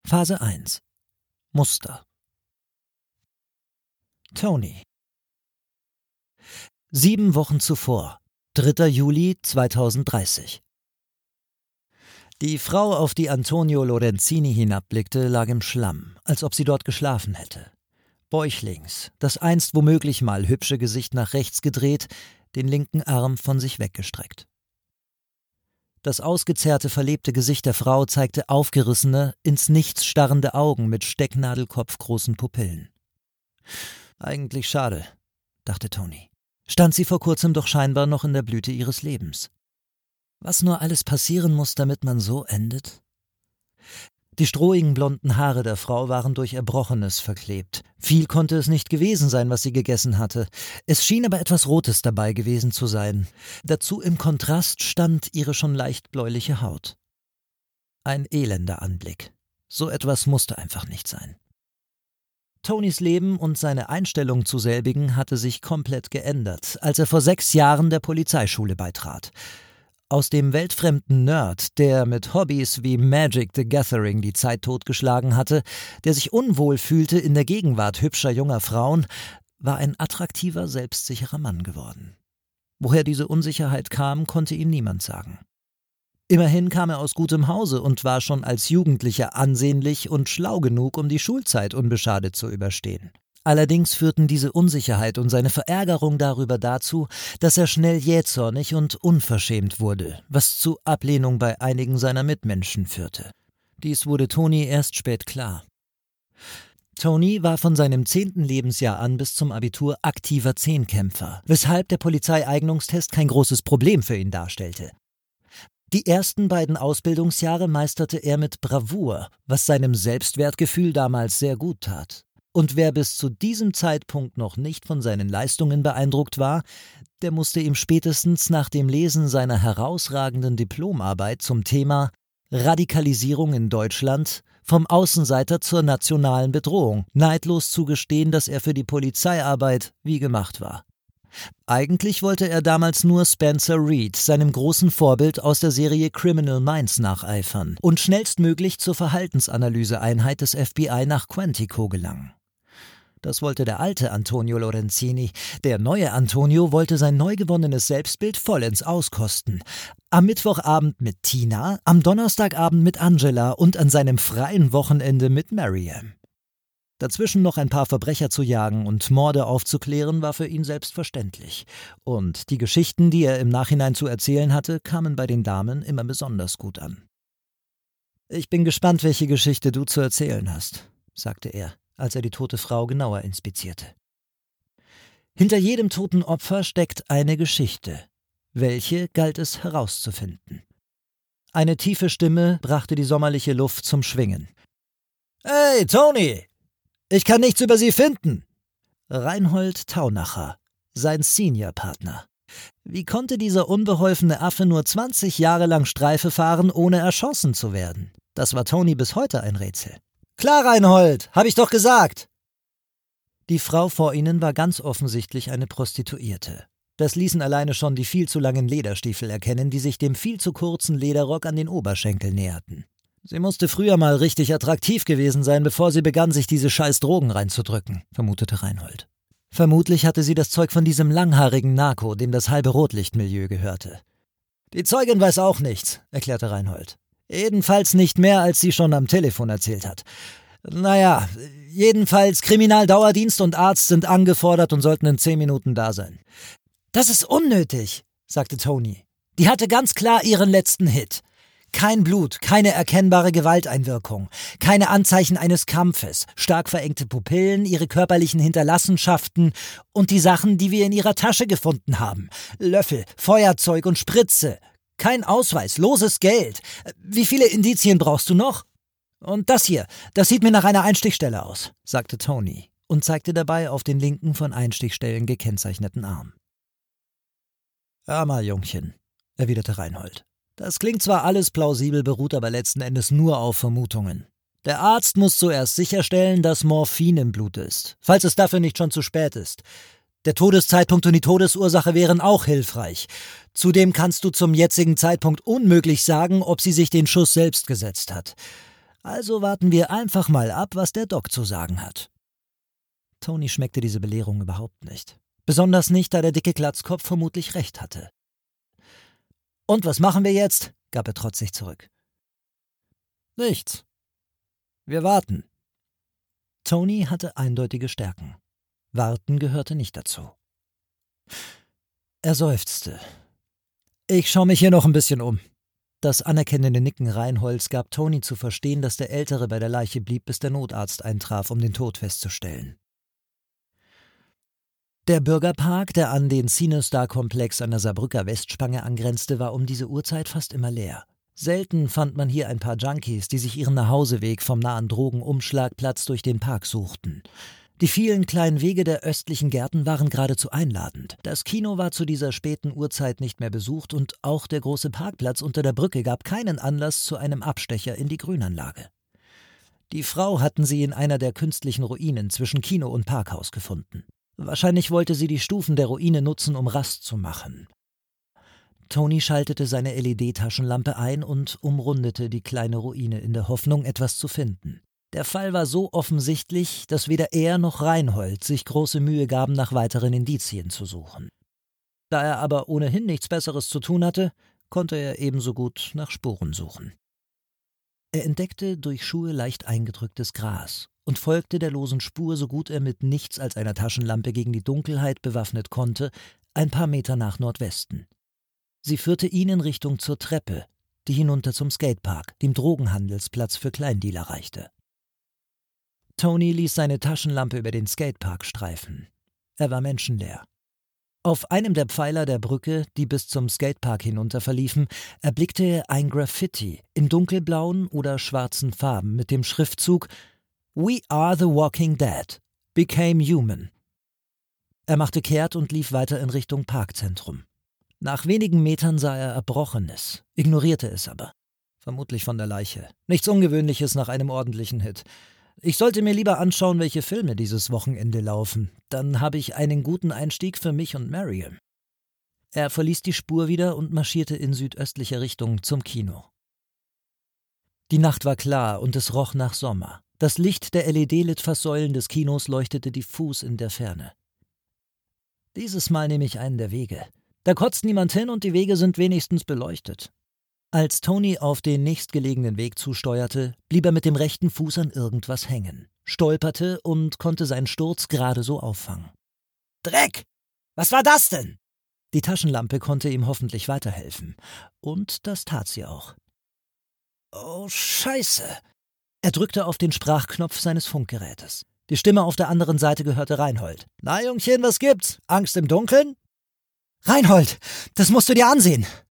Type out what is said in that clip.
Phase 1. Muster. Tony. 7 Wochen zuvor, 3. Juli 2030. Die Frau, auf die Antonio Lorenzini hinabblickte, lag im Schlamm, als ob sie dort geschlafen hätte. Bäuchlings, das einst womöglich mal hübsche Gesicht nach rechts gedreht, den linken Arm von sich weggestreckt. Das ausgezerrte, verlebte Gesicht der Frau zeigte aufgerissene, ins Nichts starrende Augen mit stecknadelkopfgroßen Pupillen. Eigentlich schade, dachte Tony. Stand sie vor kurzem doch scheinbar noch in der Blüte ihres Lebens. Was nur alles passieren muss, damit man so endet? Die strohigen blonden Haare der Frau waren durch Erbrochenes verklebt. Viel konnte es nicht gewesen sein, was sie gegessen hatte. Es schien aber etwas Rotes dabei gewesen zu sein. Dazu im Kontrast stand ihre schon leicht bläuliche Haut. Ein elender Anblick. So etwas musste einfach nicht sein. Tonys Leben und seine Einstellung zu selbigen hatte sich komplett geändert, als er vor 6 Jahren der Polizeischule beitrat. Aus dem weltfremden Nerd, der mit Hobbys wie Magic the Gathering die Zeit totgeschlagen hatte, der sich unwohl fühlte in der Gegenwart hübscher junger Frauen, war ein attraktiver, selbstsicherer Mann geworden. Woher diese Unsicherheit kam, konnte ihm niemand sagen. Immerhin kam er aus gutem Hause und war schon als Jugendlicher ansehnlich und schlau genug, um die Schulzeit unbeschadet zu überstehen. Allerdings führten diese Unsicherheit und seine Verärgerung darüber dazu, dass er schnell jähzornig und unverschämt wurde, was zu Ablehnung bei einigen seiner Mitmenschen führte. Dies wurde Tony erst spät klar. Tony war von seinem 10. Lebensjahr an bis zum Abitur aktiver Zehnkämpfer, weshalb der Polizeieignungstest kein großes Problem für ihn darstellte. Die ersten beiden Ausbildungsjahre meisterte er mit Bravour, was seinem Selbstwertgefühl damals sehr gut tat. Und wer bis zu diesem Zeitpunkt noch nicht von seinen Leistungen beeindruckt war, der musste ihm spätestens nach dem Lesen seiner herausragenden Diplomarbeit zum Thema Radikalisierung in Deutschland vom Außenseiter zur nationalen Bedrohung neidlos zugestehen, dass er für die Polizeiarbeit wie gemacht war. Eigentlich wollte er damals nur Spencer Reid, seinem großen Vorbild aus der Serie Criminal Minds, nacheifern und schnellstmöglich zur Verhaltensanalyseeinheit des FBI nach Quantico gelangen. Das wollte der alte Antonio Lorenzini. Der neue Antonio wollte sein neu gewonnenes Selbstbild vollends auskosten. Am Mittwochabend mit Tina, am Donnerstagabend mit Angela und an seinem freien Wochenende mit Mariam. Dazwischen noch ein paar Verbrecher zu jagen und Morde aufzuklären, war für ihn selbstverständlich. Und die Geschichten, die er im Nachhinein zu erzählen hatte, kamen bei den Damen immer besonders gut an. »Ich bin gespannt, welche Geschichte du zu erzählen hast«, sagte er, als er die tote Frau genauer inspizierte. Hinter jedem toten Opfer steckt eine Geschichte. Welche galt es herauszufinden? Eine tiefe Stimme brachte die sommerliche Luft zum Schwingen. »Hey, Tony! Ich kann nichts über Sie finden!« Reinhold Taunacher, sein Seniorpartner. Wie konnte dieser unbeholfene Affe nur 20 Jahre lang Streife fahren, ohne erschossen zu werden? Das war Tony bis heute ein Rätsel. »Klar, Reinhold, hab ich doch gesagt!« Die Frau vor ihnen war ganz offensichtlich eine Prostituierte. Das ließen alleine schon die viel zu langen Lederstiefel erkennen, die sich dem viel zu kurzen Lederrock an den Oberschenkeln näherten. Sie musste früher mal richtig attraktiv gewesen sein, bevor sie begann, sich diese scheiß Drogen reinzudrücken, vermutete Reinhold. Vermutlich hatte sie das Zeug von diesem langhaarigen Narko, dem das halbe Rotlichtmilieu gehörte. »Die Zeugin weiß auch nichts«, erklärte Reinhold. »Jedenfalls nicht mehr, als sie schon am Telefon erzählt hat. Naja, jedenfalls Kriminaldauerdienst und Arzt sind angefordert und sollten in 10 Minuten da sein.« »Das ist unnötig«, sagte Tony. »Die hatte ganz klar ihren letzten Hit. Kein Blut, keine erkennbare Gewalteinwirkung, keine Anzeichen eines Kampfes, stark verengte Pupillen, ihre körperlichen Hinterlassenschaften und die Sachen, die wir in ihrer Tasche gefunden haben. Löffel, Feuerzeug und Spritze. Kein Ausweis, loses Geld. Wie viele Indizien brauchst du noch? Und das hier, das sieht mir nach einer Einstichstelle aus«, sagte Tony und zeigte dabei auf den linken von Einstichstellen gekennzeichneten Arm. »Hör mal, Jungchen«, erwiderte Reinhold. »Das klingt zwar alles plausibel, beruht aber letzten Endes nur auf Vermutungen. Der Arzt muss zuerst sicherstellen, dass Morphin im Blut ist, falls es dafür nicht schon zu spät ist. Der Todeszeitpunkt und die Todesursache wären auch hilfreich. Zudem kannst du zum jetzigen Zeitpunkt unmöglich sagen, ob sie sich den Schuss selbst gesetzt hat. Also warten wir einfach mal ab, was der Doc zu sagen hat. Tony schmeckte diese Belehrung überhaupt nicht. Besonders nicht, da der dicke Glatzkopf vermutlich recht hatte. »Und was machen wir jetzt?« gab er trotzig zurück. »Nichts. Wir warten.« Tony hatte eindeutige Stärken. Warten gehörte nicht dazu. Er seufzte. »Ich schaue mich hier noch ein bisschen um.« Das anerkennende Nicken Reinholds gab Tony zu verstehen, dass der Ältere bei der Leiche blieb, bis der Notarzt eintraf, um den Tod festzustellen. Der Bürgerpark, der an den Cinestar-Komplex an der Saarbrücker Westspange angrenzte, war um diese Uhrzeit fast immer leer. Selten fand man hier ein paar Junkies, die sich ihren Nachhauseweg vom nahen Drogenumschlagplatz durch den Park suchten. Die vielen kleinen Wege der östlichen Gärten waren geradezu einladend. Das Kino war zu dieser späten Uhrzeit nicht mehr besucht und auch der große Parkplatz unter der Brücke gab keinen Anlass zu einem Abstecher in die Grünanlage. Die Frau hatten sie in einer der künstlichen Ruinen zwischen Kino und Parkhaus gefunden. Wahrscheinlich wollte sie die Stufen der Ruine nutzen, um Rast zu machen. Tony schaltete seine LED-Taschenlampe ein und umrundete die kleine Ruine in der Hoffnung, etwas zu finden. Der Fall war so offensichtlich, dass weder er noch Reinhold sich große Mühe gaben, nach weiteren Indizien zu suchen. Da er aber ohnehin nichts Besseres zu tun hatte, konnte er ebenso gut nach Spuren suchen. Er entdeckte durch Schuhe leicht eingedrücktes Gras und folgte der losen Spur, so gut er mit nichts als einer Taschenlampe gegen die Dunkelheit bewaffnet konnte, ein paar Meter nach Nordwesten. Sie führte ihn in Richtung zur Treppe, die hinunter zum Skatepark, dem Drogenhandelsplatz für Kleindealer reichte. Tony ließ seine Taschenlampe über den Skatepark streifen. Er war menschenleer. Auf einem der Pfeiler der Brücke, die bis zum Skatepark hinunter verliefen, erblickte er ein Graffiti in dunkelblauen oder schwarzen Farben mit dem Schriftzug »We are the Walking Dead. Became human«. Er machte kehrt und lief weiter in Richtung Parkzentrum. Nach wenigen Metern sah er Erbrochenes, ignorierte es aber. Vermutlich von der Leiche. Nichts Ungewöhnliches nach einem ordentlichen Hit. Ich sollte mir lieber anschauen, welche Filme dieses Wochenende laufen. Dann habe ich einen guten Einstieg für mich und Mariam. Er verließ die Spur wieder und marschierte in südöstlicher Richtung zum Kino. Die Nacht war klar und es roch nach Sommer. Das Licht der LED-Litfaßsäulen des Kinos leuchtete diffus in der Ferne. Dieses Mal nehme ich einen der Wege. Da kotzt niemand hin und die Wege sind wenigstens beleuchtet. Als Tony auf den nächstgelegenen Weg zusteuerte, blieb er mit dem rechten Fuß an irgendwas hängen, stolperte und konnte seinen Sturz gerade so auffangen. »Dreck! Was war das denn?« Die Taschenlampe konnte ihm hoffentlich weiterhelfen. Und das tat sie auch. »Oh, Scheiße!« Er drückte auf den Sprachknopf seines Funkgerätes. Die Stimme auf der anderen Seite gehörte Reinhold. »Na, Jungchen, was gibt's? Angst im Dunkeln?« »Reinhold, das musst du dir ansehen!«